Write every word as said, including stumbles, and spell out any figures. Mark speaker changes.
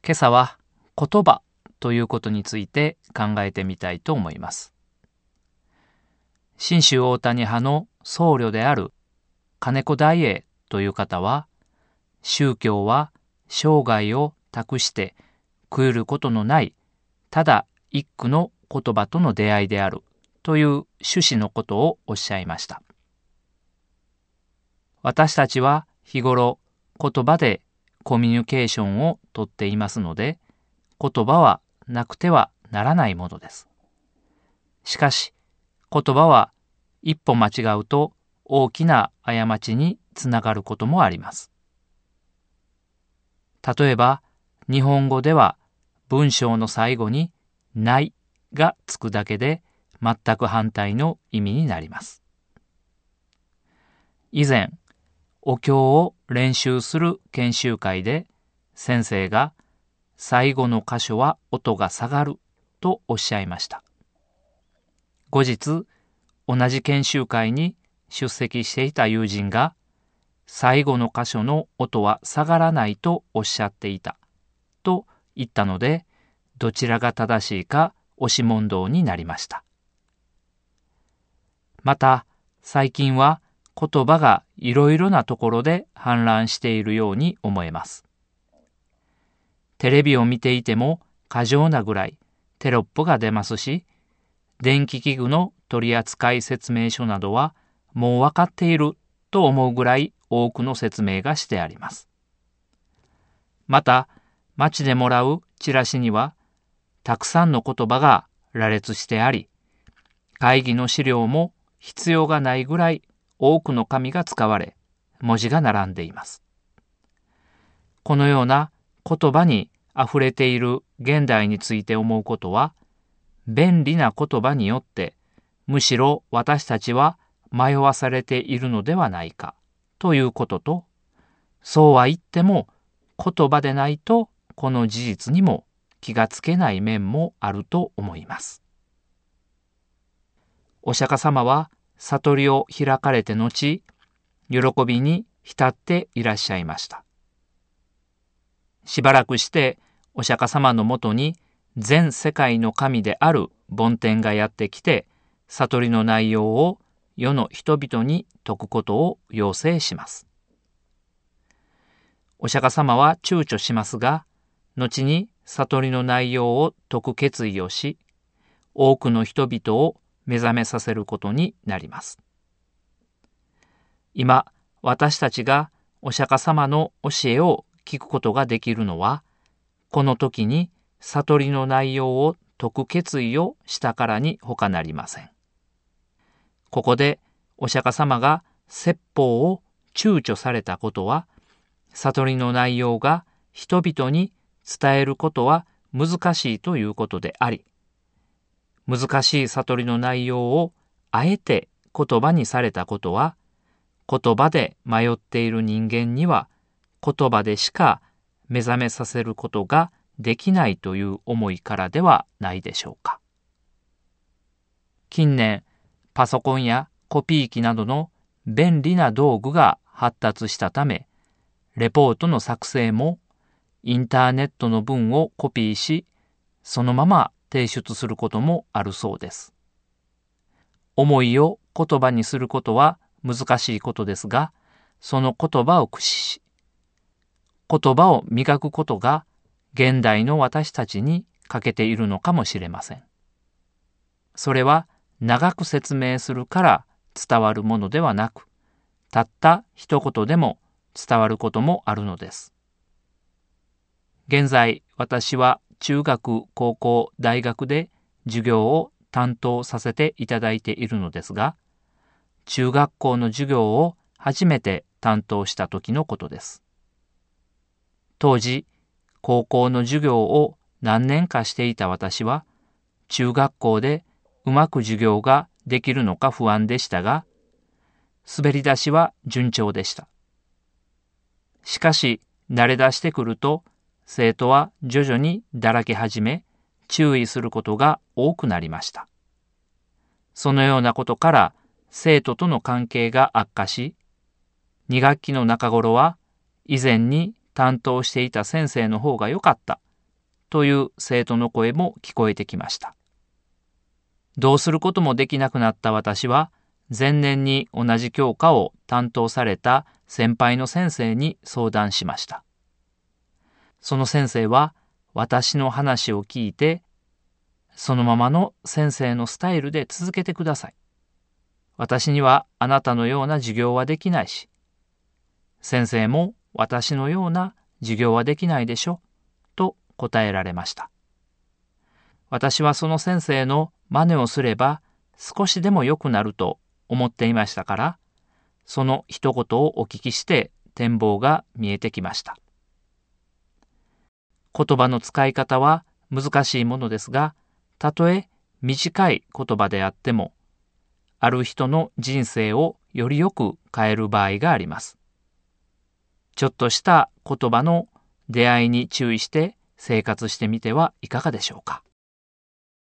Speaker 1: 今朝は言葉ということについて考えてみたいと思います。信州大谷派の僧侶である金子大栄という方は、宗教は生涯を託して悔いることのないただ一句の言葉との出会いであるという趣旨のことをおっしゃいました。私たちは日頃言葉でコミュニケーションをとっていますので、言葉はなくてはならないものです。しかし、言葉は一歩間違うと大きな過ちにつながることもあります。例えば、日本語では文章の最後にないがつくだけで全く反対の意味になります。以前、お経を練習する研修会で先生が最後の箇所は音が下がるとおっしゃいました。後日、同じ研修会に出席していた友人が最後の箇所の音は下がらないとおっしゃっていたと言ったので、どちらが正しいか押し問答になりました。また、最近は言葉がいろいろなところで氾濫しているように思えます。テレビを見ていても過剰なぐらいテロップが出ますし、電気器具の取扱説明書などはもう分かっていると思うぐらい多くの説明がしてあります。また、街でもらうチラシにはたくさんの言葉が羅列してあり、会議の資料も必要がないぐらい多くの紙が使われ、文字が並んでいます。このような言葉にあふれている現代について思うことは、便利な言葉によってむしろ私たちは迷わされているのではないかということと、そうは言っても言葉でないとこの事実にも気がつけない面もあると思います。お釈迦様は悟りを開かれて後、喜びに浸っていらっしゃいました。しばらくしてお釈迦様のもとに全世界の神である梵天がやってきて、悟りの内容を世の人々に説くことを要請します。お釈迦様は躊躇しますが、後に悟りの内容を説く決意をし、多くの人々を目覚めさせることになります。今、私たちがお釈迦様の教えを聞くことができるのは、この時に悟りの内容を説く決意をしたからに他なりません。ここでお釈迦様が説法を躊躇されたことは、悟りの内容が人々に伝えることは難しいということであり、難しい悟りの内容をあえて言葉にされたことは、言葉で迷っている人間には言葉でしか目覚めさせることができないという思いからではないでしょうか。近年、パソコンやコピー機などの便利な道具が発達したため、レポートの作成もインターネットの文をコピーし、そのまま提出することもあるそうです。思いを言葉にすることは難しいことですが、その言葉を駆使し、言葉を磨くことが現代の私たちに欠けているのかもしれません。それは長く説明するから伝わるものではなく、たった一言でも伝わることもあるのです。現在、私は中学、高校、大学で授業を担当させていただいているのですが、中学校の授業を初めて担当した時のことです。当時、高校の授業を何年かしていた私は、中学校でうまく授業ができるのか不安でしたが、滑り出しは順調でした。しかし、慣れ出してくると、生徒は徐々にだらけ始め、注意することが多くなりました。そのようなことから、生徒との関係が悪化し、に学期の中頃は、以前に担当していた先生の方が良かったという生徒の声も聞こえてきました。どうすることもできなくなった私は、前年に同じ教科を担当された先輩の先生に相談しました。その先生は私の話を聞いて、そのままの先生のスタイルで続けてください。私にはあなたのような授業はできないし、先生も私のような授業はできないでしょ、と答えられました。私はその先生の真似をすれば少しでも良くなると思っていましたから、その一言をお聞きして展望が見えてきました。言葉の使い方は難しいものですが、たとえ短い言葉であっても、ある人の人生をよりよく変える場合があります。ちょっとした言葉の出会いに注意して生活してみてはいかがでしょうか。